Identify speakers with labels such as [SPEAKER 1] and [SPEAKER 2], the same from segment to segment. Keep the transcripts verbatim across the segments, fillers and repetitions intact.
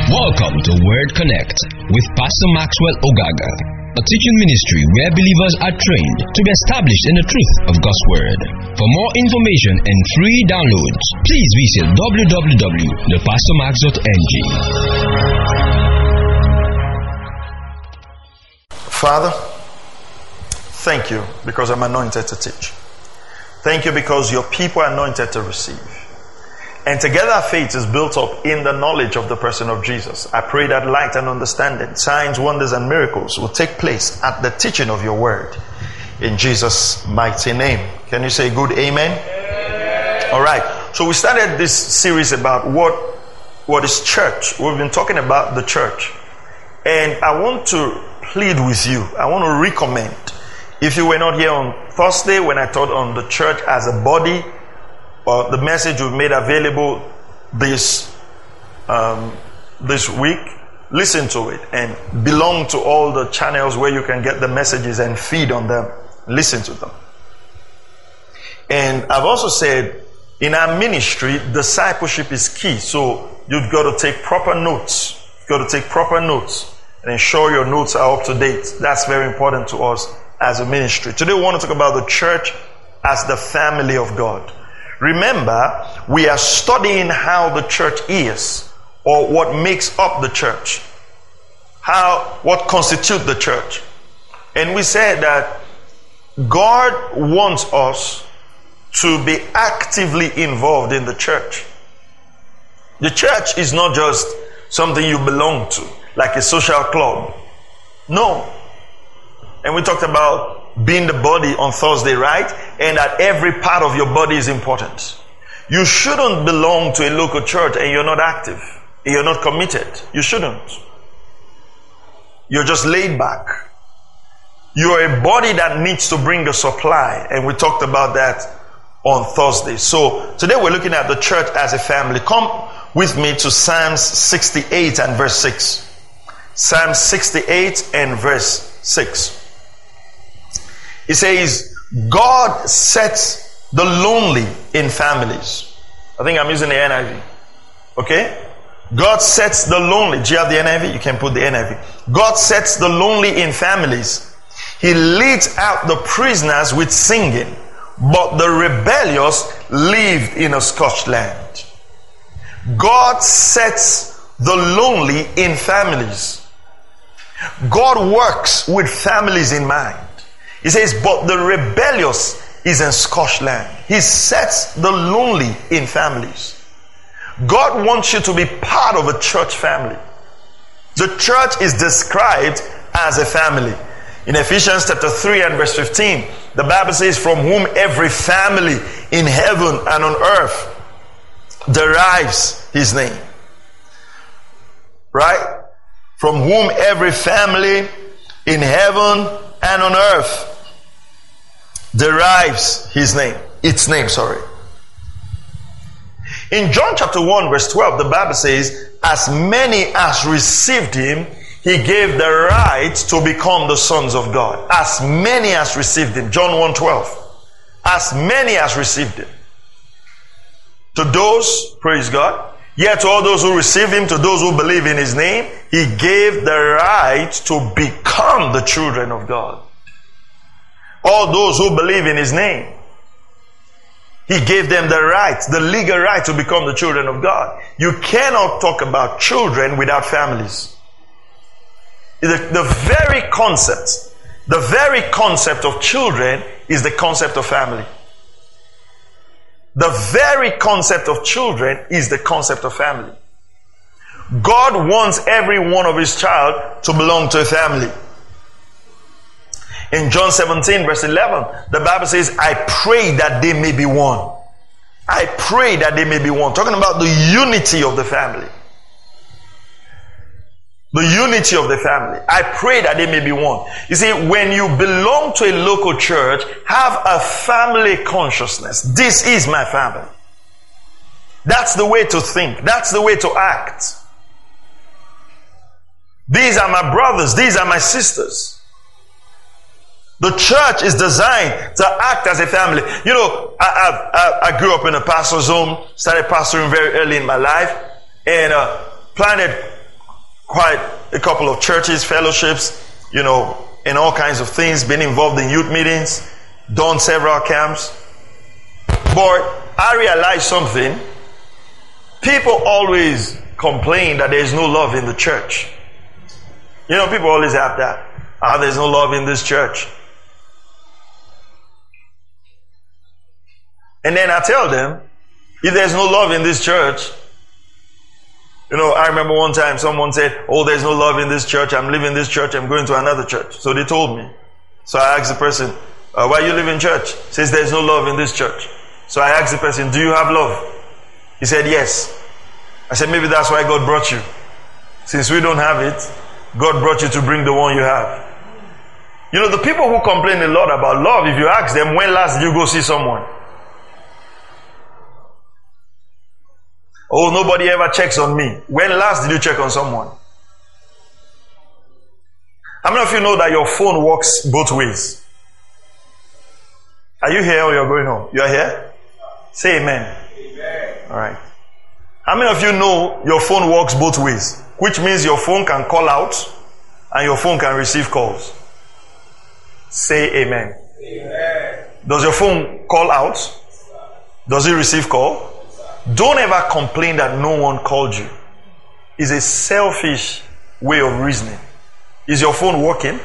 [SPEAKER 1] Welcome to Word Connect with Pastor Maxwell Ogaga, a teaching ministry where believers are trained to be established in the truth of God's Word. For more information and free downloads, please visit w w w dot pastor max dot n g.
[SPEAKER 2] Father, thank you because I'm anointed to teach. Thank you because your people are anointed to receive. And together our faith is built up in the knowledge of the person of Jesus. I pray that light and understanding, signs, wonders, and miracles will take place at the teaching of your word. In Jesus' mighty name. Can you say good amen? Amen. All right. So we started this series about what, what is church. We've been talking about the church. And I want to plead with you. I want to recommend. If you were not here on Thursday when I taught on the church as a body, or the message we've made available this um, this week, listen to it and belong to all the channels where you can get the messages and feed on them. Listen to them. And I've also said in our ministry, discipleship is key. So you've got to take proper notes. You've got to take proper notes and ensure your notes are up to date. That's very important to us as a ministry. Today we want to talk about the church as the family of God. Remember, we are studying how the church is, or what makes up the church, how what constitutes the church. And we said that God wants us to be actively involved in the church. The church is not just something you belong to, like a social club. No. And we talked about being the body on Thursday, right? And that every part of your body is important. You shouldn't belong to a local church and you're not active. And you're not committed. You shouldn't. You're just laid back. You're a body that needs to bring a supply. And we talked about that on Thursday. So today we're looking at the church as a family. Come with me to Psalms sixty-eight and verse six. Psalm sixty-eight and verse six. It says, God sets the lonely in families. I think I'm using the N I V. Okay? God sets the lonely. Do you have the N I V? You can put the N I V. God sets the lonely in families. He leads out the prisoners with singing, but the rebellious live in a scorched land. God sets the lonely in families. God works with families in mind. He says, but the rebellious is in scorched land. He sets the lonely in families. God wants you to be part of a church family. The church is described as a family. In Ephesians chapter three and verse fifteen, the Bible says, from whom every family in heaven and on earth derives his name. Right? From whom every family in heaven and on earth derives his name. Its name, sorry. In John chapter one verse twelve, the Bible says, as many as received him, he gave the right to become the sons of God. As many as received him. John one twelve. As many as received him. To those, praise God, yet to all those who receive him, to those who believe in his name, he gave the right to become the children of God. All those who believe in his name, he gave them the right, the legal right to become the children of God. You cannot talk about children without families. The, the very concept, the very concept of children is the concept of family. The very concept of children is the concept of family. God wants every one of his child to belong to a family. In John seventeen verse eleven, the Bible says, I pray that they may be one. I pray that they may be one. Talking about the unity of the family. The unity of the family. I pray that they may be one. You see, when you belong to a local church, have a family consciousness. This is my family. That's the way to think. That's the way to act. These are my brothers. These are my sisters. The church is designed to act as a family. You know, I, I, I grew up in a pastor's home, started pastoring very early in my life, and uh, planted quite a couple of churches, fellowships, you know, and all kinds of things, been involved in youth meetings, done several camps. But I realized something. People always complain that there is no love in the church. You know, people always have that. Ah, there's no love in this church. And then I tell them, if there's no love in this church, you know, I remember one time someone said, oh, there's no love in this church. I'm leaving this church. I'm going to another church. So they told me. So I asked the person, uh, why you leaving church? He says, there's no love in this church. So I asked the person, do you have love? He said, yes. I said, maybe that's why God brought you. Since we don't have it, God brought you to bring the one you have. You know, the people who complain a lot about love, if you ask them, when last did you go see someone? Oh, nobody ever checks on me. When last did you check on someone? How many of you know that your phone works both ways? Are you here or you're going home? You are here? Say amen. Amen. All right. How many of you know your phone works both ways? Which means your phone can call out and your phone can receive calls. Say amen. Amen. Does your phone call out? Does it receive call? Don't ever complain that no one called you. It's a selfish way of reasoning. Is your phone working?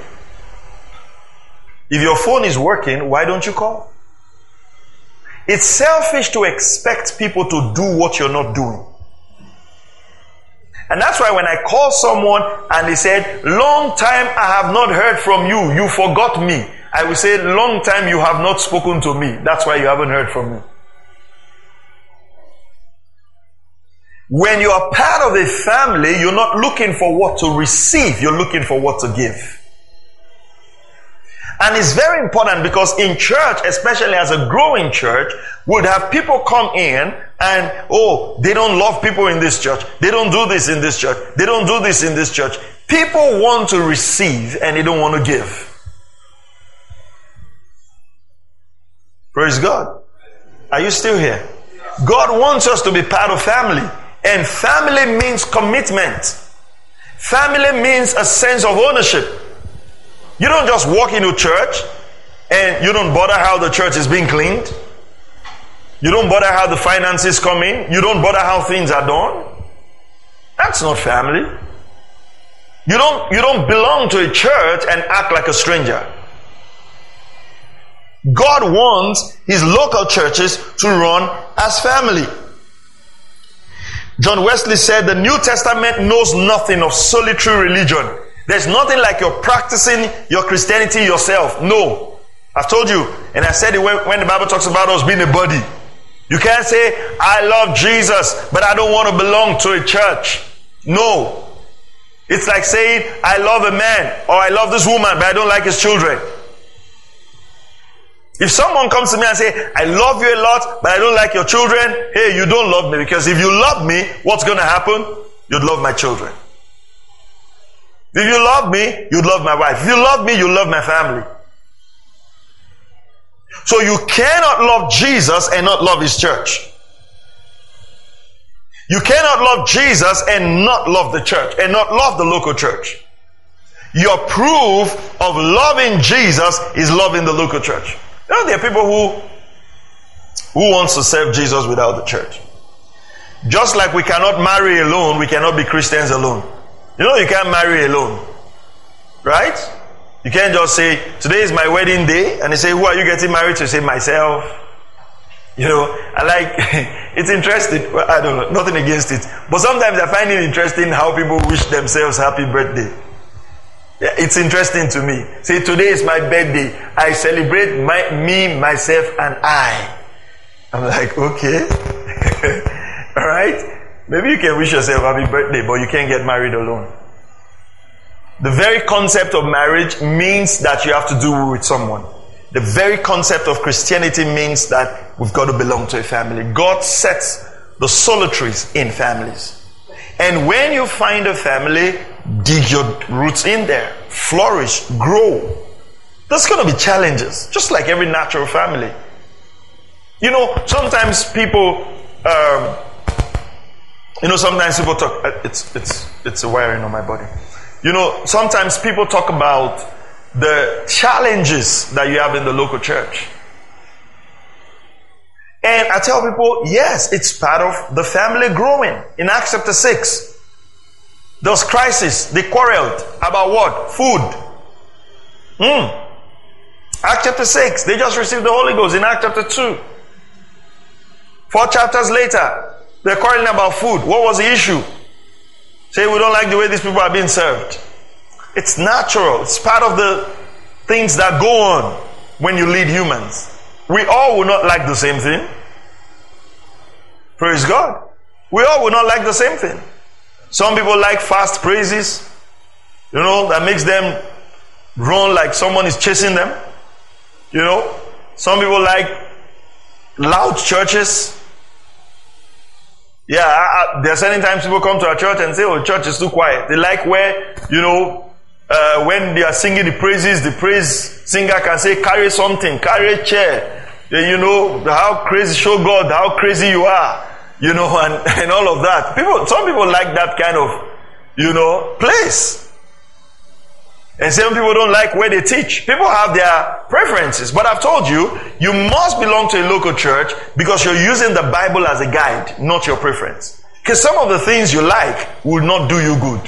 [SPEAKER 2] If your phone is working, why don't you call? It's selfish to expect people to do what you're not doing. And that's why when I call someone and they said, long time I have not heard from you, you forgot me, I will say, long time you have not spoken to me. That's why you haven't heard from me. When you are part of a family, you're not looking for what to receive, you're looking for what to give. And it's very important because in church, especially as a growing church, would have people come in and, oh, they don't love people in this church. They don't do this in this church. They don't do this in this church. People want to receive and they don't want to give. Praise God. Are you still here? God wants us to be part of family. And family means commitment. Family means a sense of ownership. You don't just walk into church and you don't bother how the church is being cleaned. You don't bother how the finances come in. You don't bother how things are done. That's not family. You don't, you don't belong to a church and act like a stranger. God wants His local churches to run as family. John Wesley said the New Testament knows nothing of solitary religion. There's nothing like you're practicing your Christianity yourself. No. I've told you, and I said it when, when the Bible talks about us being a body. You can't say, I love Jesus, but I don't want to belong to a church. No. It's like saying, I love a man, or I love this woman, but I don't like his children. If someone comes to me and say, I love you a lot, but I don't like your children, hey, you don't love me, because if you love me, what's going to happen? You'd love my children. If you love me, you'd love my wife. If you love me, you love my family. So you cannot love Jesus and not love His church. You cannot love Jesus and not love the church, and not love the local church. Your proof of loving Jesus is loving the local church. You know, there are people who who wants to serve Jesus without the church. Just like we cannot marry alone, we cannot be Christians alone. You know, you can't marry alone. Right? You can't just say, today is my wedding day, and they say, who are you getting married to? You say, myself. You know, I like, it's interesting. Well, I don't know, nothing against it. But sometimes I find it interesting how people wish themselves happy birthday. Yeah, it's interesting to me. Say, today is my birthday. I celebrate my, me, myself, and I. I'm like, okay. All right. Maybe you can wish yourself happy birthday, but you can't get married alone. The very concept of marriage means that you have to do with someone. The very concept of Christianity means that we've got to belong to a family. God sets the solitaries in families. And when you find a family, dig your roots in there. Flourish, grow. There's going to be challenges, just like every natural family. You know, sometimes people um, You know, sometimes people talk, it's, it's, it's a wiring on my body. You know, sometimes people talk about the challenges that you have in the local church. And I tell people, yes, it's part of the family growing. In Acts chapter six, there was crisis. They quarreled about what? Food. Hmm. Acts chapter six, they just received the Holy Ghost. In Acts chapter two, four chapters later, they're quarreling about food. What was the issue? Say, we don't like the way these people are being served. It's natural. It's part of the things that go on when you lead humans. We all will not like the same thing. Praise God. We all will not like the same thing. Some people like fast praises, you know, that makes them run like someone is chasing them. You know, some people like loud churches. Yeah, I, I, there are certain times people come to our church and say, oh, church is too quiet. They like where, you know, Uh, when they are singing the praises, the praise singer can say, carry something, carry a chair. Then you know how crazy, show God how crazy you are, you know, and, and all of that. People, some people like that kind of, you know, place. And some people don't like where they teach. People have their preferences. But I've told you, you must belong to a local church because you're using the Bible as a guide, not your preference. Because some of the things you like will not do you good.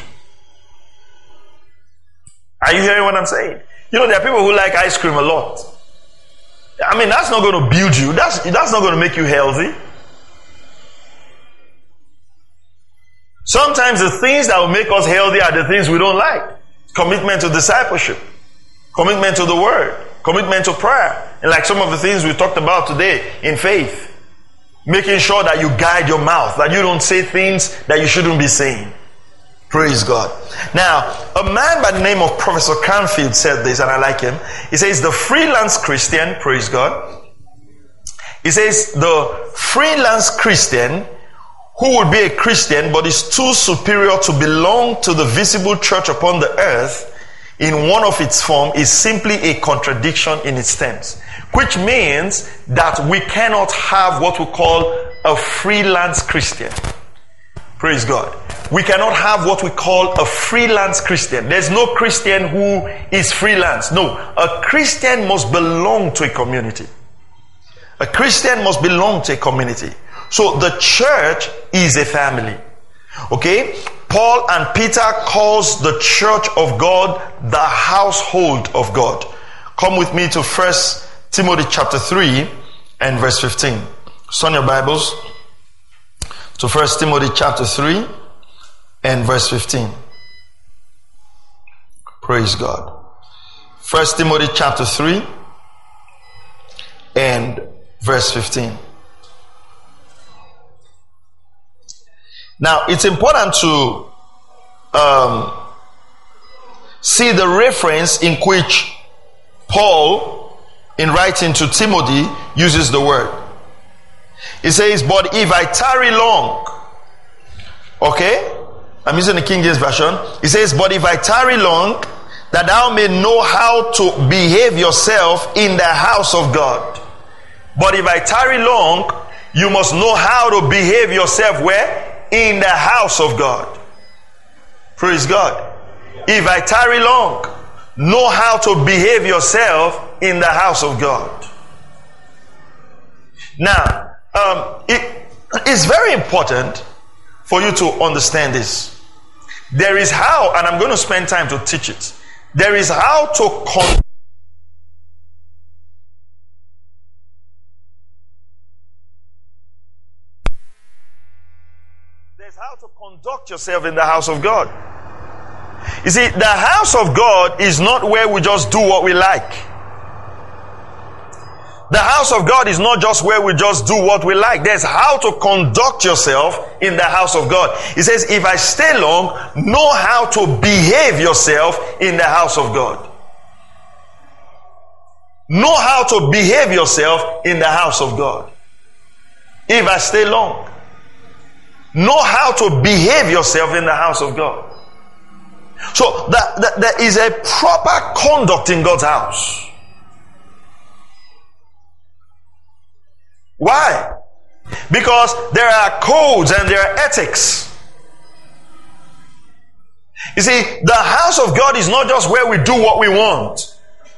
[SPEAKER 2] Are you hearing what I'm saying? You know, there are people who like ice cream a lot. I mean, that's not going to build you. That's, that's not going to make you healthy. Sometimes the things that will make us healthy are the things we don't like. Commitment to discipleship. Commitment to the word. Commitment to prayer. And like some of the things we talked about today in faith. Making sure that you guide your mouth. That you don't say things that you shouldn't be saying. Praise God. Now, a man by the name of Professor Canfield said this, and I like him. He says, the freelance Christian, praise God. He says, the freelance Christian who would be a Christian but is too superior to belong to the visible church upon the earth in one of its form is simply a contradiction in its terms. Which means that we cannot have what we call a freelance Christian. Praise God. We cannot have what we call a freelance Christian. There's no Christian who is freelance. No. A Christian must belong to a community. A Christian must belong to a community. So the church is a family. Okay? Paul and Peter calls the church of God the household of God. Come with me to First Timothy chapter three and verse fifteen. Turn your Bibles to First Timothy chapter three and verse fifteen. Praise God. First Timothy chapter three and verse fifteen. Now, it's important to um, see the reference in which Paul, in writing to Timothy, uses the word. He says, but if I tarry long, okay, I'm using the King James Version. He says, but if I tarry long, that thou may know how to behave yourself in the house of God. But if I tarry long, you must know how to behave yourself where? In the house of God. Praise God. If I tarry long, know how to behave yourself in the house of God. Now, um, it is very important for you to understand this. There is how, and I'm going to spend time to teach it. There is how to con- There's how to conduct yourself in the house of God. You see, the house of God is not where we just do what we like. The house of God is not just where we just do what we like. There's how to conduct yourself in the house of God. He says, if I stay long, know how to behave yourself in the house of God. Know how to behave yourself in the house of God. If I stay long, know how to behave yourself in the house of God. So that, that there is a proper conduct in God's house. Why? Because there are codes and there are ethics. You see, the house of God is not just where we do what we want.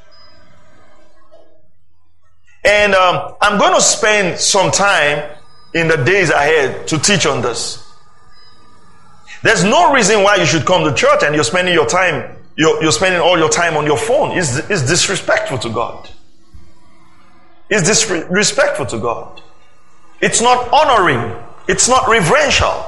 [SPEAKER 2] And um, I'm going to spend some time in the days ahead to teach on this. There's no reason why you should come to church and you're spending your time, you're, you're spending all your time on your phone. It's, it's disrespectful to God. It's disrespectful to God. It's not honoring. It's not reverential.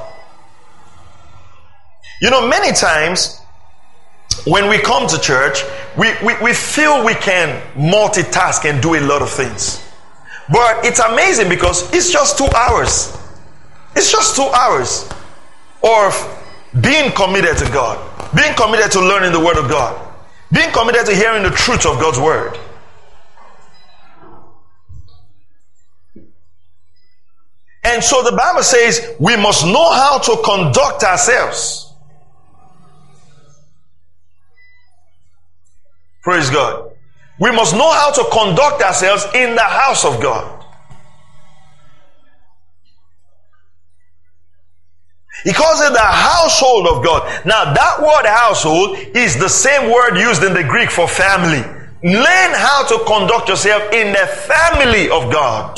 [SPEAKER 2] You know, many times when we come to church, we, we, we feel we can multitask and do a lot of things. But it's amazing because it's just two hours. It's just two hours of being committed to God, being committed to learning the Word of God, being committed to hearing the truth of God's Word. And so the Bible says we must know how to conduct ourselves. Praise God. We must know how to conduct ourselves in the house of God. He calls it the household of God. Now that word household is the same word used in the Greek for family. Learn how to conduct yourself in the family of God.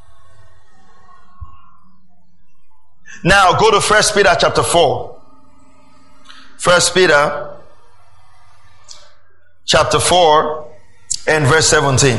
[SPEAKER 2] Now go to First Peter chapter four. First Peter chapter four and verse seventeen.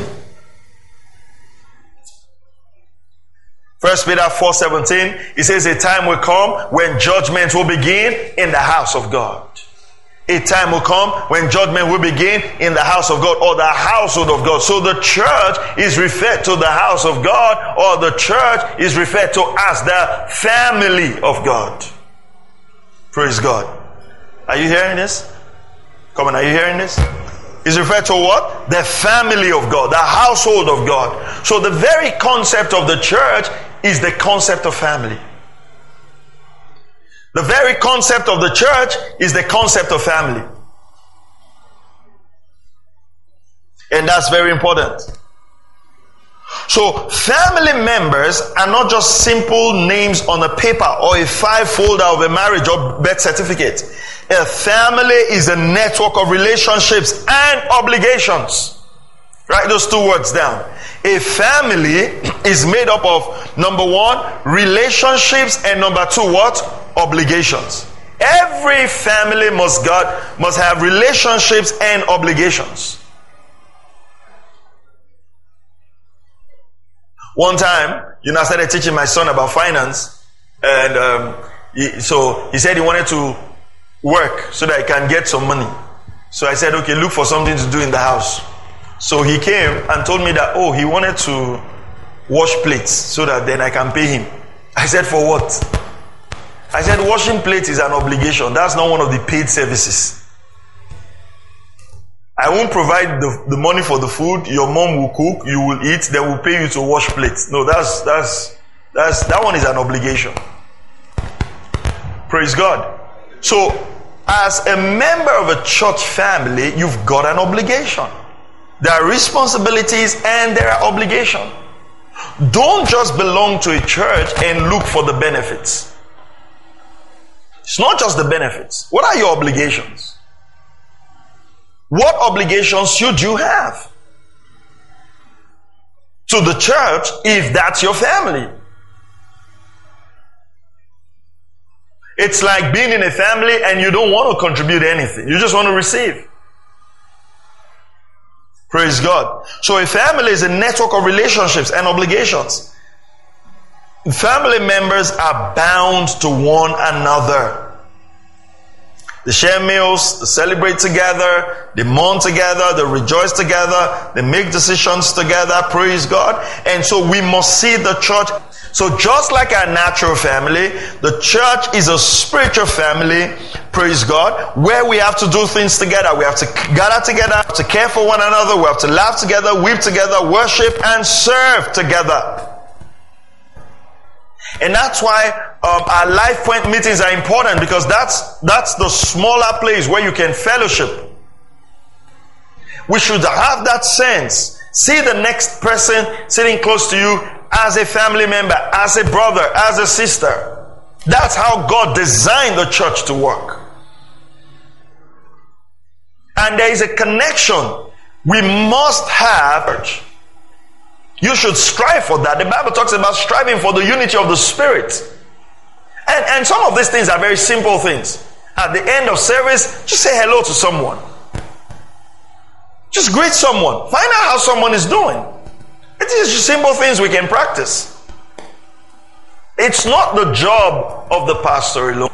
[SPEAKER 2] First Peter four seventeen, it says a time will come when judgment will begin in the house of God. A time will come when judgment will begin in the house of God or the household of God. So the church is referred to the house of God, or the church is referred to as the family of God. Praise God. Are you hearing this? Come on, are you hearing this? Is referred to what? The family of God, the household of God. So the very concept of the church is the concept of family. The very concept of the church is the concept of family. And that's very important. So family members are not just simple names on a paper or a file folder of a marriage or birth certificate. A family is a network of relationships and obligations. Write those two words down. A family is made up of, number one, relationships, and number two, what? Obligations. Every family must God must have relationships and obligations. One time, you know, I started teaching my son about finance, and um, he, so he said he wanted to work so that he can get some money. So I said, okay, look for something to do in the house. So he came and told me that, oh, he wanted to wash plates so that then I can pay him. I said, for what? I said, washing plates is an obligation. That's not one of the paid services. I won't provide the, the money for the food. Your mom will cook, you will eat, they will pay you to wash plates. No, that's that's that's that one is an obligation. Praise God. So, as a member of a church family, you've got an obligation. There are responsibilities and there are obligations. Don't just belong to a church and look for the benefits. It's not just the benefits. What are your obligations? What obligations should you have to the church if that's your family? It's like being in a family and you don't want to contribute anything. You just want to receive. Praise God. So a family is a network of relationships and obligations. Family members are bound to one another. They share meals, they celebrate together, they mourn together, they rejoice together, they make decisions together, praise God. And so we must see the church. So just like our natural family, the church is a spiritual family, praise God, where we have to do things together. We have to gather together, to care for one another, we have to laugh together, weep together, worship and serve together. And that's why um, our Life Point meetings are important, because that's that's the smaller place where you can fellowship. We should have that sense. See the next person sitting close to you as a family member, as a brother, as a sister. That's how God designed the church to work. And there is a connection we must have. You should strive for that. The Bible talks about striving for the unity of the Spirit. And, and some of these things are very simple things. At the end of service, just say hello to someone. Just greet someone. Find out how someone is doing. It is just simple things we can practice. It's not the job of the pastor alone.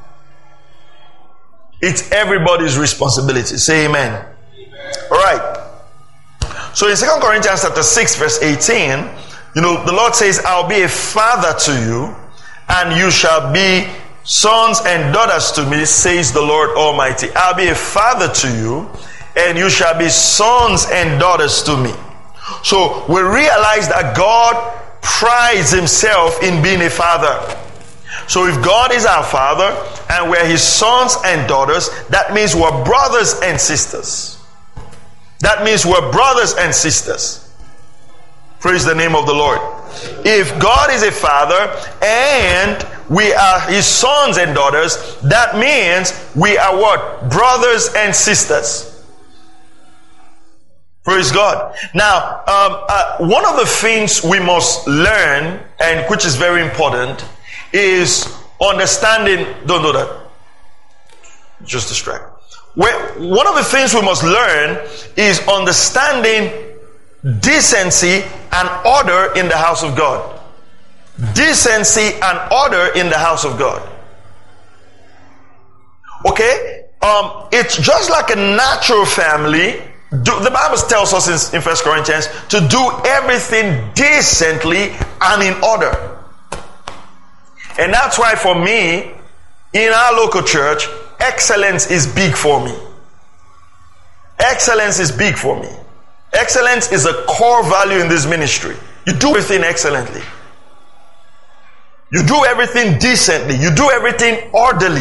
[SPEAKER 2] It's everybody's responsibility. Say amen. Amen. All right. So in Second Corinthians chapter six verse eighteen, you know, the Lord says, I'll be a father to you, and you shall be sons and daughters to me, says the Lord Almighty. I'll be a father to you, and you shall be sons and daughters to me. So we realize that God prides himself in being a father. So if God is our father and we're his sons and daughters, that means we're brothers and sisters. That means we're brothers and sisters. Praise the name of the Lord. If God is a father and we are his sons and daughters, that means we are what? Brothers and sisters. Praise God. Now, um, uh, one of the things we must learn, and which is very important, is understanding. Don't do that. Just distract. One of the things we must learn is understanding decency and order in the house of God. Decency and order in the house of God. Okay? Um, it's just like a natural family. Do, the Bible tells us in, in First Corinthians to do everything decently and in order. And that's why for me, in our local church, excellence is big for me. Excellence is big for me. Excellence is a core value in this ministry. You do everything excellently. You do everything decently. You do everything orderly.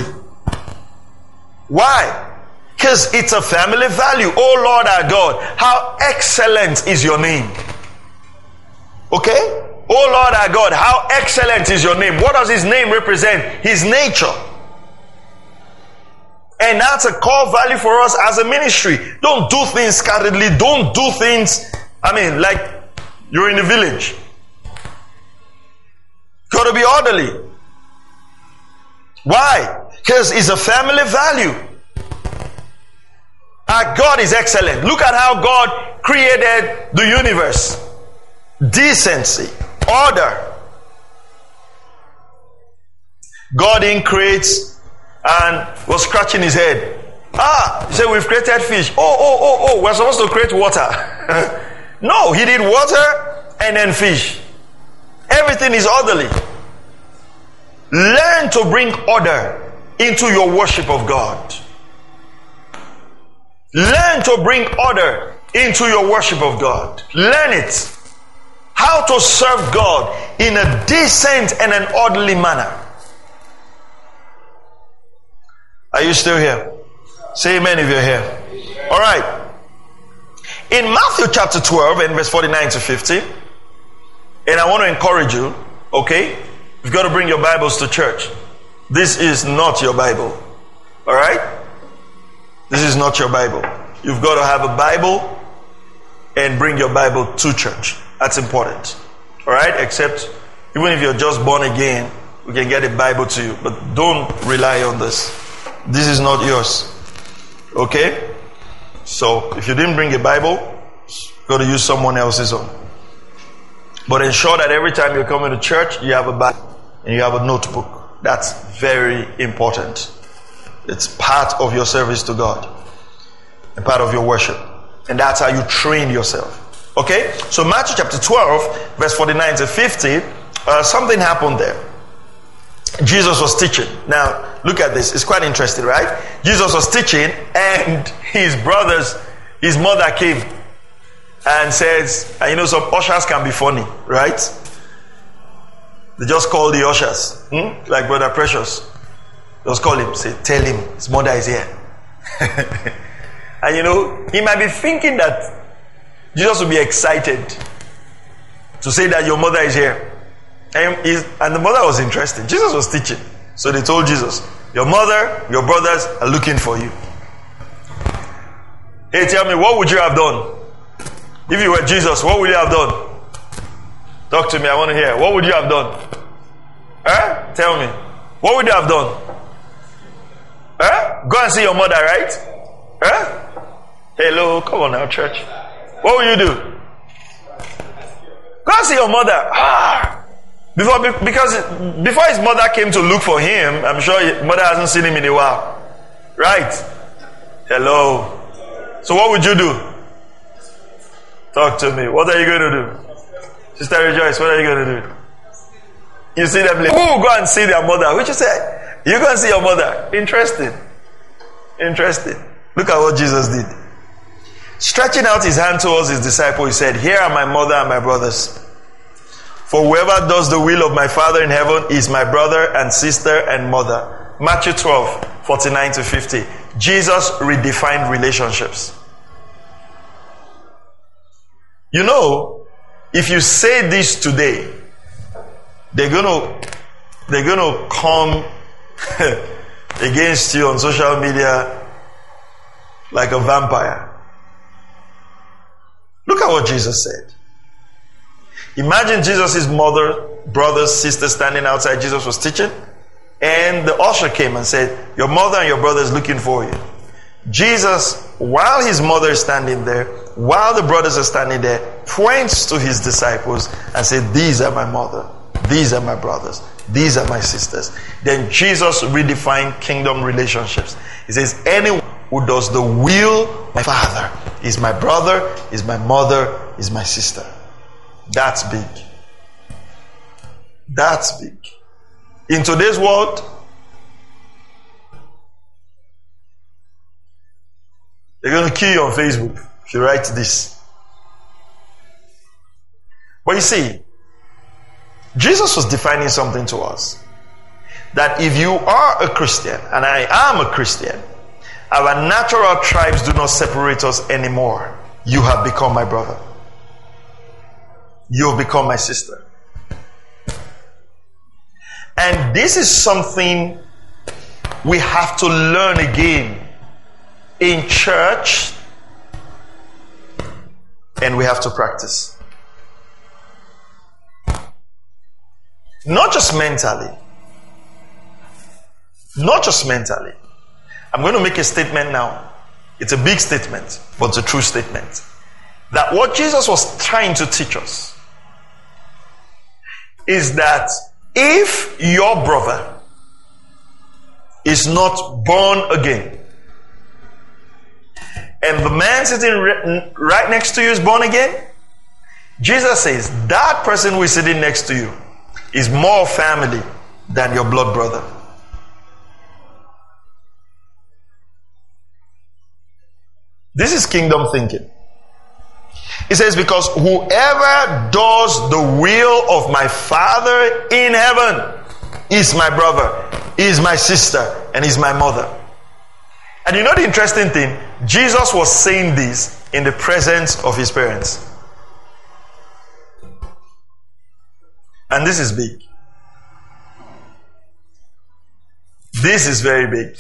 [SPEAKER 2] Why? Because it's a family value. Oh Lord our God, how excellent is your name. Okay? Oh Lord our God, how excellent is your name. What does his name represent? His nature. And that's a core value for us as a ministry. Don't do things scatteredly. Don't do things, I mean, like you're in the village. Got to be orderly. Why? Because it's a family value. Our God is excellent. Look at how God created the universe. Decency, order. God in creates and was scratching his head. Ah, he said, we've created fish. Oh, oh, oh, oh, we're supposed to create water. No, he did water and then fish. Everything is orderly. Learn to bring order into your worship of God. Learn to bring order into your worship of God. Learn it. How to serve God in a decent and an orderly manner. Are you still here? Say amen if you're here. All right. In Matthew chapter twelve and verse forty-nine to fifty, and I want to encourage you, okay? You've got to bring your Bibles to church. This is not your Bible. All right? This is not your Bible. You've got to have a Bible and bring your Bible to church. That's important. All right? Except, even if you're just born again, we can get a Bible to you. But don't rely on this. This is not yours. Okay? So, if you didn't bring a Bible, you've got to use someone else's own. But ensure that every time you're coming to church, you have a Bible and you have a notebook. That's very important. It's part of your service to God and part of your worship. And that's how you train yourself. Okay? So Matthew chapter twelve, verse forty-nine to fifty, uh, something happened there. Jesus was teaching. Now, look at this. It's quite interesting, right? Jesus was teaching and his brothers, his mother came and says, and you know, some ushers can be funny, right? They just call the ushers, hmm? Like Brother Precious. Just call him, say, tell him his mother is here. And you know, he might be thinking that Jesus will be excited to say that your mother is here. And, and the mother was interested. Jesus was teaching. So they told Jesus, your mother, your brothers are looking for you. Hey, tell me, what would you have done? If you were Jesus, what would you have done? Talk to me, I want to hear. What would you have done? Eh? Tell me. What would you have done? Eh? Go and see your mother, right? Eh? Hello, come on now, church. What will you do? Go and see your mother. Ah! Before, because before his mother came to look for him, I'm sure his mother hasn't seen him in a while. Right? Hello. So what would you do? Talk to me. What are you going to do? Sister Rejoice, what are you going to do? You see them, who will go and see their mother? Which you say, you go and see your mother. Interesting. Interesting. Look at what Jesus did. Stretching out his hand towards his disciple, he said, here are my mother and my brothers. For whoever does the will of my Father in heaven is my brother and sister and mother. Matthew twelve, forty-nine to fifty. Jesus redefined relationships. You know, if you say this today, they're gonna they're gonna come against you on social media like a vampire. Look at what Jesus said. Imagine Jesus' mother, brothers, sisters standing outside. Jesus was teaching, and the usher came and said, your mother and your brother is looking for you. Jesus, while his mother is standing there, while the brothers are standing there, points to his disciples and said, these are my mother, these are my brothers, these are my sisters. Then Jesus redefined kingdom relationships. He says, anyone who does the will of my Father is my brother, is my mother, is my sister. That's big. That's big. In today's world, they're going to kill you on Facebook if you write this. But you see, Jesus was defining something to us. That if you are a Christian, and I am a Christian, our natural tribes do not separate us anymore. You have become my brother. You have become my sister. And this is something we have to learn again in church, and we have to practice. Not just mentally. Not just mentally. I'm going to make a statement now. It's a big statement, but it's a true statement. That what Jesus was trying to teach us is that if your brother is not born again, and the man sitting right next to you is born again, Jesus says that person who is sitting next to you is more family than your blood brother. This is kingdom thinking. It says, because whoever does the will of my Father in heaven is my brother, is my sister, and is my mother. And you know the interesting thing? Jesus was saying this in the presence of his parents. And this is big. This is very big.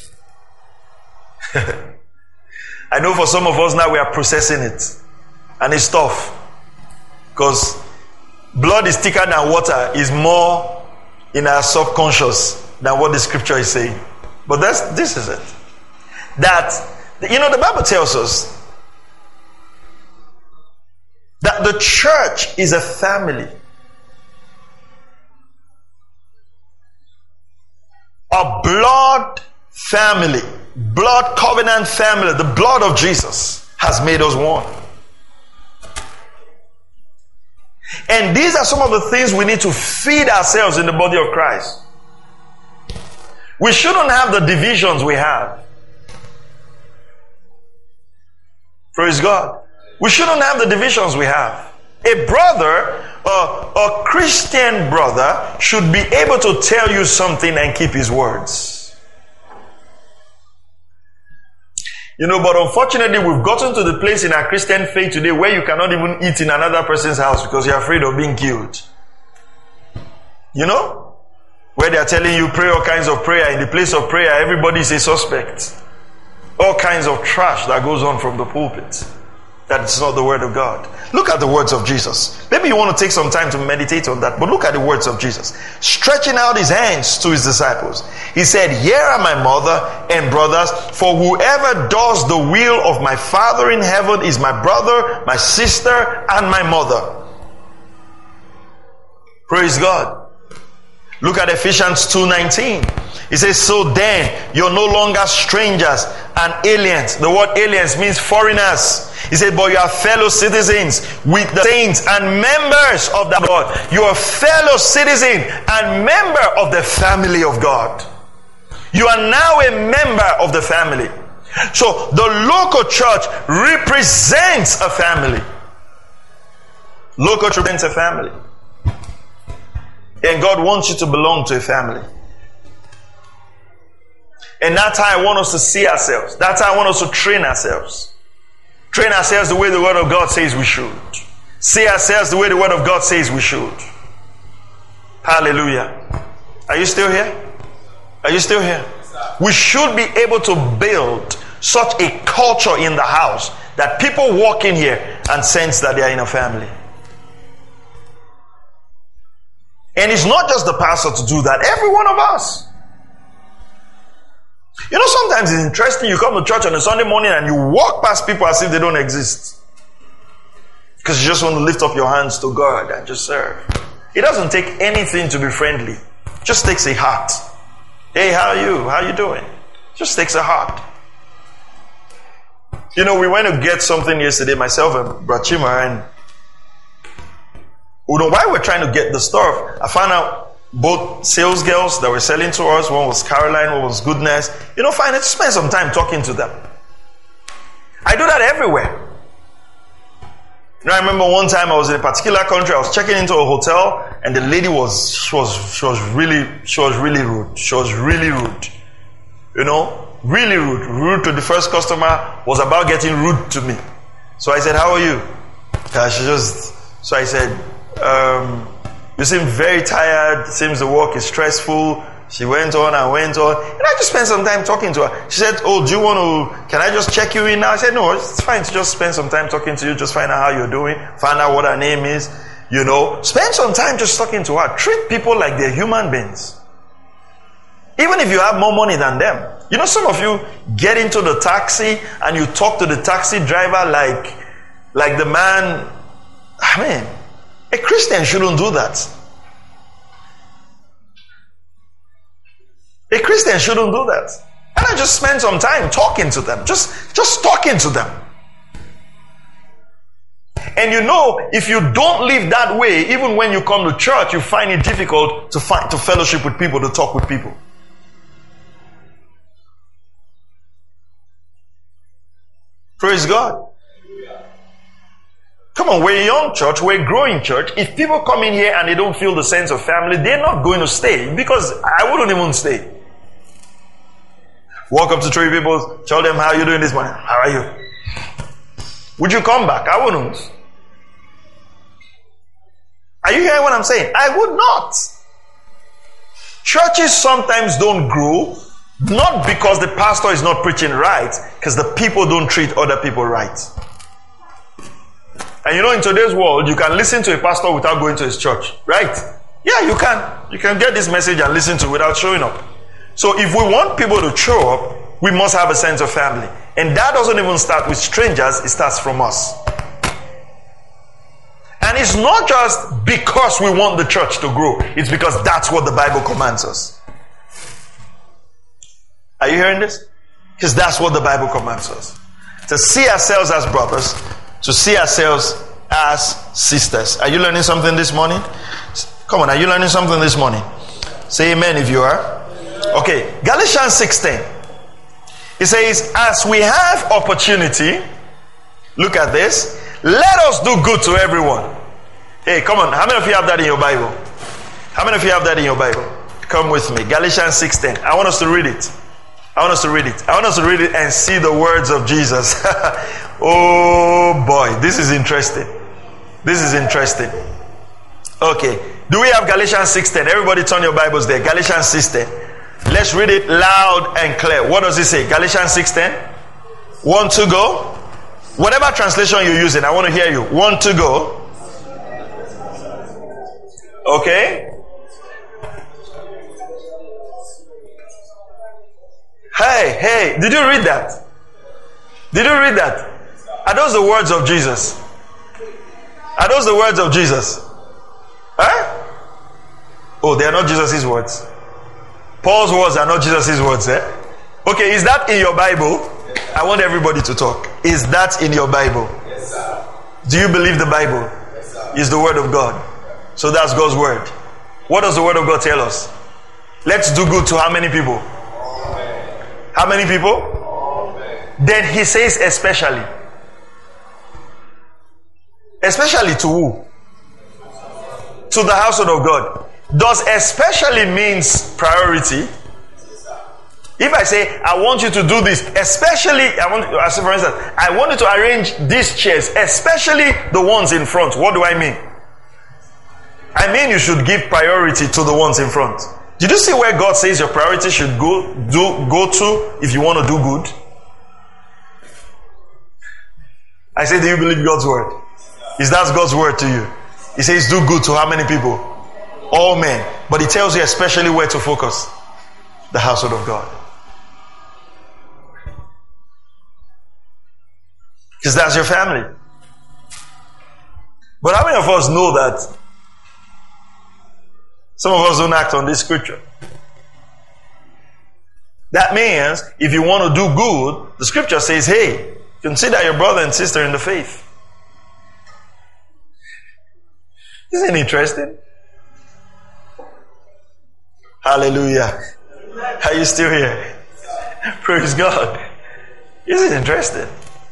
[SPEAKER 2] I know for some of us now we are processing it. And it's tough. Because blood is thicker than water, is more in our subconscious than what the scripture is saying. But that's this is it. That, you know, the Bible tells us that the church is a family. A blood family. Blood covenant family. The blood of Jesus has made us one. And these are some of the things we need to feed ourselves in the body of Christ. We shouldn't have the divisions we have. Praise God. We shouldn't have the divisions we have. A brother, a, a Christian brother, should be able to tell you something and keep his words. You know, but unfortunately, we've gotten to the place in our Christian faith today where you cannot even eat in another person's house because you're afraid of being killed. You know? Where they are telling you pray all kinds of prayer. In the place of prayer, everybody is a suspect. All kinds of trash that goes on from the pulpit. That's not the word of God. Look at the words of Jesus. Maybe you want to take some time to meditate on that, but look at the words of Jesus. Stretching out his hands to his disciples. He said, here are my mother and brothers, for whoever does the will of my Father in heaven is my brother, my sister, and my mother. Praise God. Look at Ephesians two nineteen. It says, so then you're no longer strangers and aliens. The word aliens means foreigners. He said, but you are fellow citizens with the saints and members of the Lord. You are fellow citizen and member of the family of God. You are now a member of the family. So the local church represents a family. Local church represents a family. And God wants you to belong to a family. And that's how I want us to see ourselves. That's how I want us to train ourselves. Train ourselves the way the Word of God says we should. See ourselves the way the Word of God says we should. Hallelujah. Are you still here? Are you still here? We should be able to build such a culture in the house that people walk in here and sense that they are in a family. And it's not just the pastor to do that. Every one of us. You know, sometimes it's interesting. You come to church on a Sunday morning and you walk past people as if they don't exist. Because you just want to lift up your hands to God and just serve. It doesn't take anything to be friendly. It just takes a heart. Hey, how are you? How are you doing? It just takes a heart. You know, we went to get something yesterday, myself and Brachima, and you know, while we're trying to get the stuff, I found out both sales girls that were selling to us, one was Caroline, one was Goodness. You know, fine, let's spend some time talking to them. I do that everywhere. You know, I remember one time I was in a particular country, I was checking into a hotel, and the lady was, she was, she was really, she was really rude. She was really rude. You know, really rude. Rude to the first customer, was about getting rude to me. So I said, how are you? Uh, she just, so I said, um, you seem very tired. It seems the work is stressful. She went on and went on. And I just spent some time talking to her. She said, oh, do you want to, can I just check you in now? I said, no, it's fine to just spend some time talking to you. Just find out how you're doing. Find out what her name is. You know, spend some time just talking to her. Treat people like they're human beings. Even if you have more money than them. You know, some of you get into the taxi and you talk to the taxi driver like, like the man, I mean, a Christian shouldn't do that. A Christian shouldn't do that. And I just spend some time talking to them. Just, just talking to them. And you know, if you don't live that way, even when you come to church, you find it difficult to find, to fellowship with people, to talk with people. Praise God. Come on, we're a young church, we're a growing church. If people come in here and they don't feel the sense of family, they're not going to stay, because I wouldn't even stay. Walk up to three people, tell them how you doing this morning. How are you? Would you come back? I wouldn't. Are you hearing what I'm saying? I would not. Churches sometimes don't grow, not because the pastor is not preaching right, because the people don't treat other people right. And you know, in today's world, you can listen to a pastor without going to his church, right? Yeah, you can. You can get this message and listen to it without showing up. So if we want people to show up, we must have a sense of family. And that doesn't even start with strangers, it starts from us. And it's not just because we want the church to grow, it's because that's what the Bible commands us. Are you hearing this? Because that's what the Bible commands us. To see ourselves as brothers, to see ourselves as sisters. Are you learning something this morning? Come on, are you learning something this morning? Say amen if you are. Okay, Galatians six ten. It says, as we have opportunity, look at this, let us do good to everyone. Hey, come on, how many of you have that in your Bible? How many of you have that in your Bible? Come with me. Galatians six ten. I want us to read it. I want us to read it. I want us to read it and see the words of Jesus. Oh boy, this is interesting. This is interesting. Okay. Do we have Galatians six ten? Everybody turn your Bibles there. Galatians six ten. Let's read it loud and clear. What does it say? Galatians six ten. One to go. Whatever translation you're using, I want to hear you. One to go. Okay. Hey, hey, did you read that? Did you read that? Are those the words of Jesus? Are those the words of Jesus? Huh? Oh, they are not Jesus' words. Paul's words are not Jesus' words, eh? Okay, is that in your Bible? I want everybody to talk. Is that in your Bible?
[SPEAKER 3] Yes, sir.
[SPEAKER 2] Do you believe the Bible?
[SPEAKER 3] Yes, sir.
[SPEAKER 2] Is the word of God? So that's God's word. What does the word of God tell us? Let's do good to how many people?
[SPEAKER 3] Amen.
[SPEAKER 2] How many people?
[SPEAKER 3] Amen.
[SPEAKER 2] Then he says especially. Especially to who? To the household of God. Does especially means priority? If I say, I want you to do this, especially, I want, as for instance, I want you to arrange these chairs, especially the ones in front. What do I mean? I mean you should give priority to the ones in front. Did you see where God says your priority should go do go to if you want to do good? I say, do you believe God's word? Is that God's word to you? He says, do good to how many people? All men. But he tells you especially where to focus. The household of God. Because that's your family. But how many of us know that some of us don't act on this scripture? That means if you want to do good, the scripture says, hey, consider your brother and sister in the faith. Isn't it interesting? Hallelujah. Are you still here? Praise God. Isn't it interesting?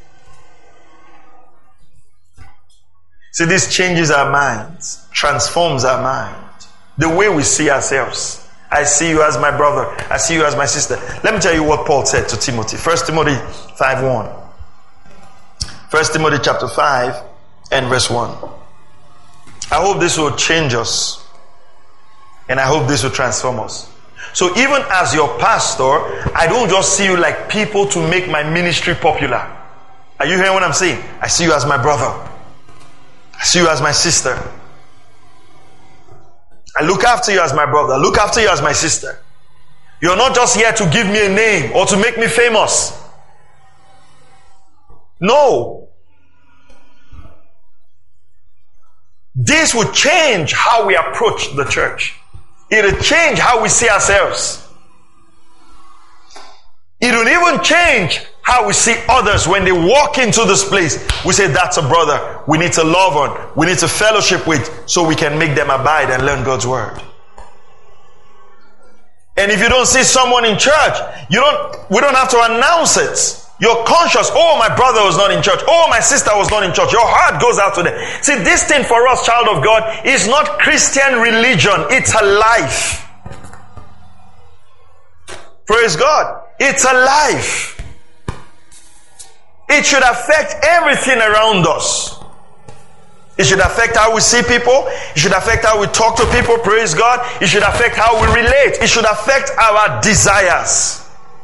[SPEAKER 2] See, this changes our minds, transforms our mind. The way we see ourselves. I see you as my brother. I see you as my sister. Let me tell you what Paul said to Timothy. First Timothy five one. First Timothy chapter five and verse one. I hope this will change us. And I hope this will transform us. So even as your pastor, I don't just see you like people to make my ministry popular. Are you hearing what I'm saying? I see you as my brother. I see you as my sister. I look after you as my brother. I look after you as my sister. You're not just here to give me a name or to make me famous. No. This will change how we approach the church. It will change how we see ourselves. It will even change how we see others when they walk into this place. We say, that's a brother we need to love on, we need to fellowship with, so we can make them abide and learn God's word. And if you don't see someone in church, you don't, we don't have to announce it. You're conscious, oh, my brother was not in church. Oh, my sister was not in church. Your heart goes out to them. See, this thing for us, child of God, is not Christian religion. It's a life. Praise God. It's a life. It should affect everything around us. It should affect how we see people. It should affect how we talk to people. Praise God. It should affect how we relate. It should affect our desires.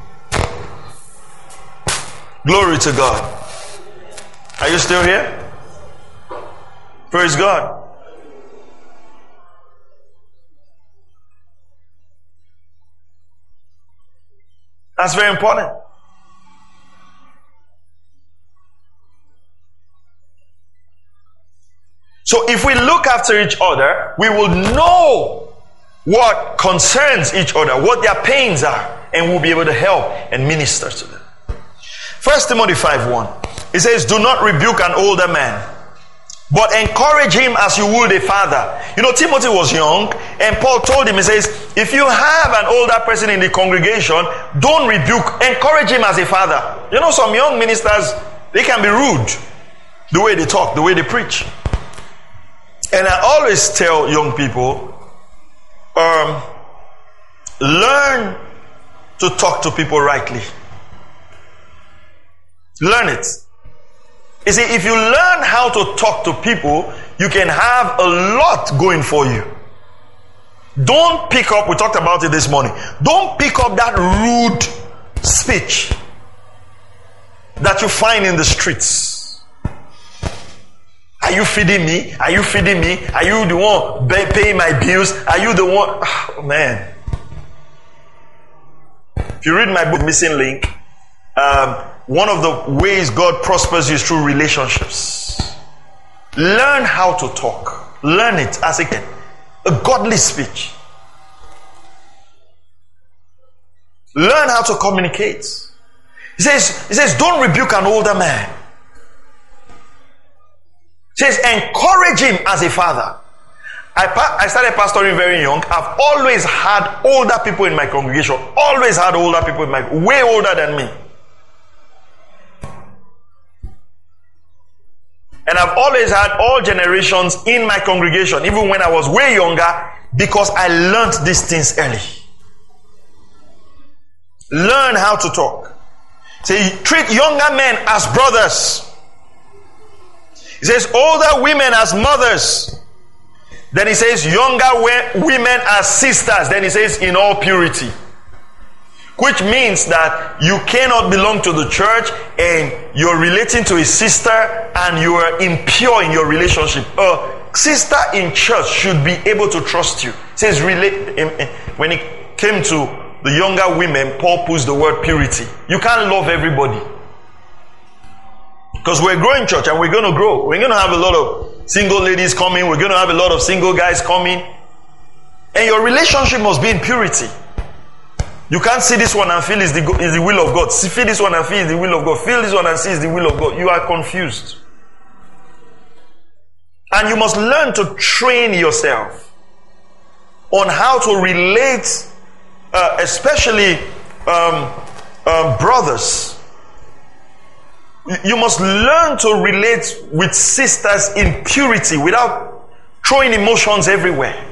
[SPEAKER 2] Glory to God. Are you still here? Praise God. That's very important. So if we look after each other, we will know what concerns each other, what their pains are, and we'll be able to help and minister to them. First Timothy five one. It says, do not rebuke an older man, but encourage him as you would a father. You know, Timothy was young, and Paul told him, he says, if you have an older person in the congregation, don't rebuke, encourage him as a father. You know, some young ministers, they can be rude. The way they talk, the way they preach. And I always tell young people, um, learn to talk to people rightly. Learn it. You see, if you learn how to talk to people, you can have a lot going for you. Don't pick up, we talked about it this morning, don't pick up that rude speech that you find in the streets. Are you feeding me? Are you feeding me? Are you the one paying my bills? Are you the one? Oh, man. If you read my book, Missing Link, um, one of the ways God prospers you is through relationships. Learn how to talk. Learn it as a kid. A godly speech. Learn how to communicate. He says, he says, don't rebuke an older man. He says, encourage him as a father. I, pa- I started pastoring very young. I've always had older people in my congregation. Always had older people in my, way older than me. And I've always had all generations in my congregation, even when I was way younger, because I learned these things early. Learn how to talk. Say, treat younger men as brothers. He says, older women as mothers. Then he says, younger we- women as sisters. Then he says, in all purity. Which means that you cannot belong to the church and you're relating to a sister and you are impure in your relationship. A sister in church should be able to trust you. It says, relate. When it came to the younger women, Paul puts the word purity. You can't love everybody. Because we're a growing church and we're going to grow. We're going to have a lot of single ladies coming. We're going to have a lot of single guys coming. And your relationship must be in purity. You can't see this one and feel it's the, it's the will of God. See, feel this one and feel it's the will of God. Feel this one and see it's the will of God. You are confused. And you must learn to train yourself on how to relate, uh, especially um, um, brothers. You must learn to relate with sisters in purity without throwing emotions everywhere.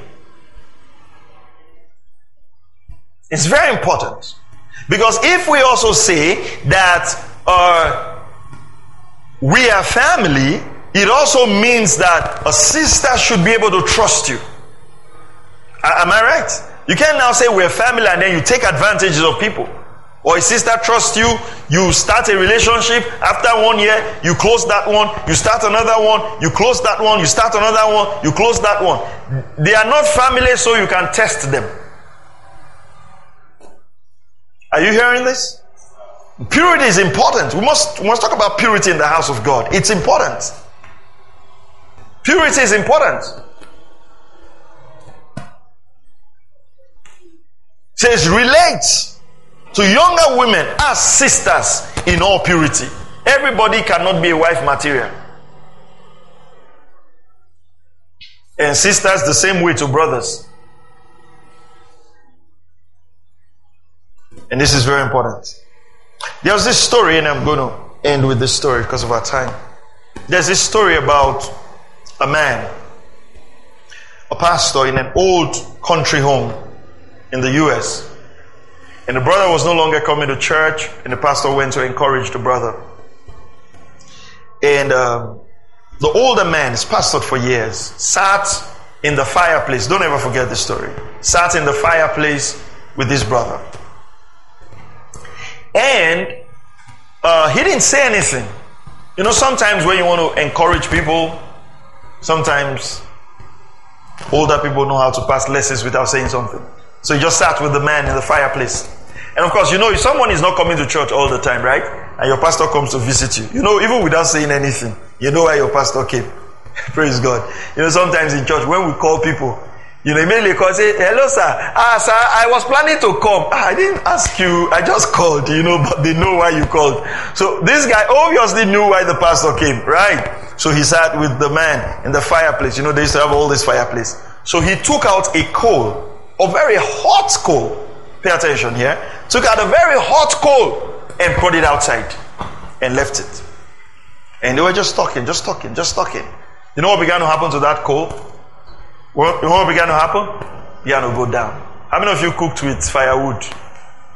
[SPEAKER 2] It's very important. Because if we also say that uh, we are family, it also means that a sister should be able to trust you. Uh, am I right? You can't now say we're family and then you take advantages of people. Or a sister trusts you, you start a relationship, after one year, you close that one, you start another one, you close that one, you start another one, you close that one. They are not family, so you can test them. Are you hearing this? Purity is important. We must, we must talk about purity in the house of God. It's important. Purity is important. It says relate to younger women as sisters in all purity. Everybody cannot be a wife material. And sisters the same way to brothers. And this is very important. There was this story, and I'm going to end with this story because of our time. There's this story about a man, a pastor in an old country home in the U S. And the brother was no longer coming to church, and the pastor went to encourage the brother. And um, the older man, he's pastored for years, sat in the fireplace. Don't ever forget this story. Sat in the fireplace with his brother. And uh, he didn't say anything. You know, sometimes when you want to encourage people, sometimes older people know how to pass lessons without saying something. So he just sat with the man in the fireplace. And of course, you know, if someone is not coming to church all the time, right? And your pastor comes to visit you, you know, even without saying anything, you know why your pastor came. Praise God. You know, sometimes in church, when we call people, you know, immediately call, say, hello, sir. Ah, sir, I was planning to come. Ah, I didn't ask you. I just called, you know, but they know why you called. So this guy obviously knew why the pastor came, right? So he sat with the man in the fireplace. You know, they used to have all this fireplace. So he took out a coal, a very hot coal. Pay attention here. Took out a very hot coal and put it outside and left it. And they were just talking, just talking, just talking. You know what began to happen to that coal? What, you know what began to happen? Began to go down. How many of you cooked with firewood?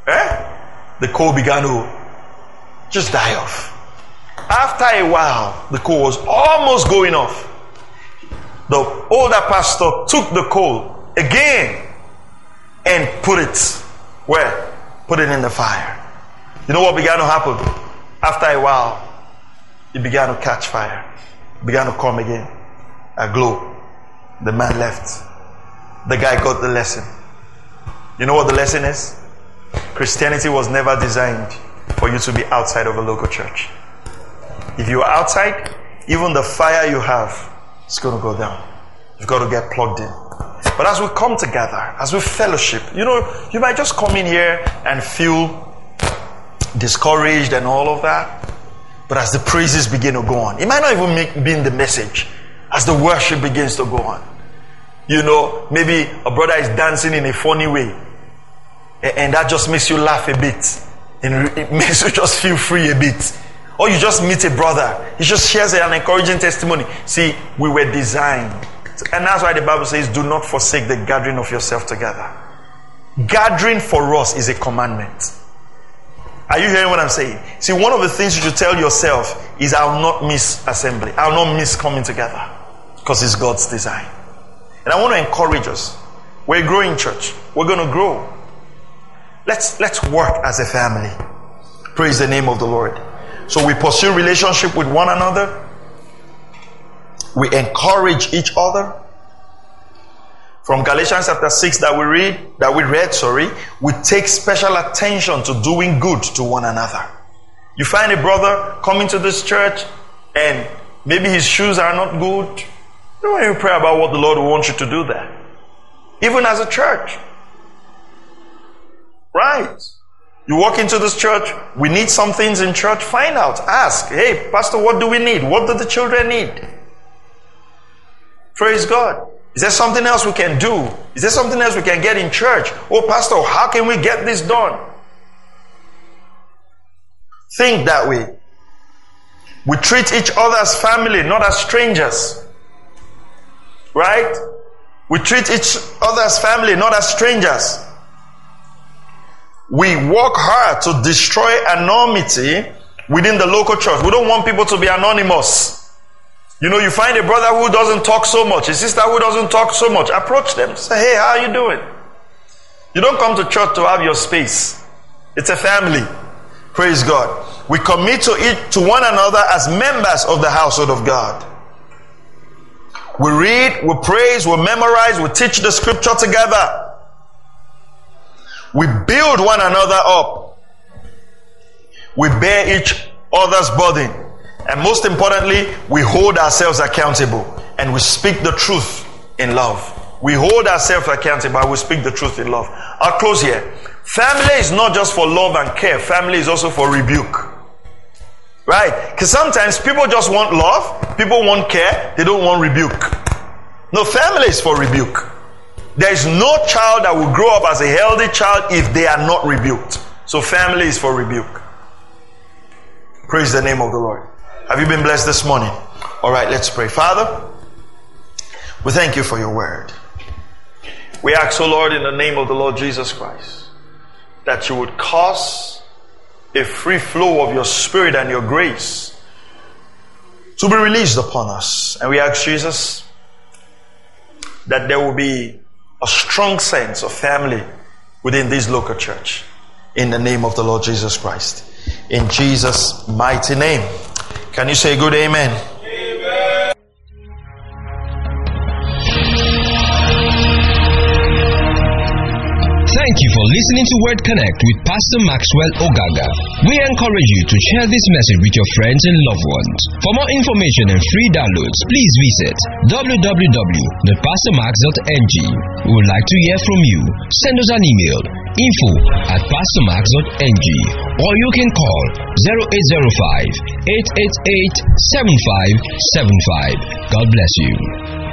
[SPEAKER 2] eh? The coal began to just die off. After a while, the coal was almost going off. The older pastor took the coal again and put it where? Put it in the fire. You know what began to happen? After a while, it began to catch fire. It began to come again. A glow. The man left. The guy got the lesson. You know what the lesson is? Christianity was never designed for you to be outside of a local church. If you are outside, even the fire you have is going to go down. You've got to get plugged in. But as we come together, as we fellowship, you know, you might just come in here and feel discouraged and all of that. But as the praises begin to go on, it might not even make, be in the message. As the worship begins to go on, you know, maybe a brother is dancing in a funny way, and that just makes you laugh a bit, and it makes you just feel free a bit. Or you just meet a brother, he just shares an encouraging testimony. See, we were designed, and that's why the Bible says, do not forsake the gathering of yourself together. Gathering for us is a commandment. Are you hearing what I'm saying? See, one of the things you should tell yourself is, I'll not miss assembly. I'll not miss coming together. Because it's God's design. And I want to encourage us. We're a growing church. We're going to grow. Let's, let's work as a family. Praise the name of the Lord. So we pursue relationship with one another. We encourage each other. From Galatians chapter six that we read, that we read, sorry, we take special attention to doing good to one another. You find a brother coming to this church and maybe his shoes are not good. Don't you pray about what the Lord wants you to do there. Even as a church. Right. You walk into this church, we need some things in church, find out, ask, hey, Pastor, what do we need? What do the children need? Praise God. Is there something else we can do? Is there something else we can get in church? Oh, Pastor, how can we get this done? Think that way. We treat each other as family, not as strangers. Right? We treat each other as family, not as strangers. We work hard to destroy anonymity within the local church. We don't want people to be anonymous. You know, you find a brother who doesn't talk so much, a sister who doesn't talk so much. Approach them. Say, hey, how are you doing? You don't come to church to have your space. It's a family. Praise God. We commit to it to one another as members of the household of God. We read, we praise, we memorize, we teach the scripture together. We build one another up. We bear each other's burden. And most importantly, we hold ourselves accountable and we speak the truth in love. We hold ourselves accountable and we speak the truth in love. I'll close here. Family is not just for love and care. Family is also for rebuke. Right? Because sometimes people just want love, people want care, they don't want rebuke. No, family is for rebuke. There is no child that will grow up as a healthy child if they are not rebuked. So family is for rebuke. Praise the name of the Lord. Have you been blessed this morning? All right, let's pray. Father, we thank you for your word. We ask, O Lord, in the name of the Lord Jesus Christ, that you would cause a free flow of your spirit and your grace to be released upon us. And we ask, Jesus, that there will be a strong sense of family within this local church. In the name of the Lord Jesus Christ. In Jesus' mighty name. Can you say good amen? Amen.
[SPEAKER 1] Thank you for listening to Word Connect with Pastor Maxwell Ogaga. We encourage you to share this message with your friends and loved ones. For more information and free downloads, please visit w w w dot pastor max dot n g. We would like to hear from you. Send us an email, info at pastor max dot n g, or you can call zero eight zero five, eight eight eight, seven five seven five. God bless you.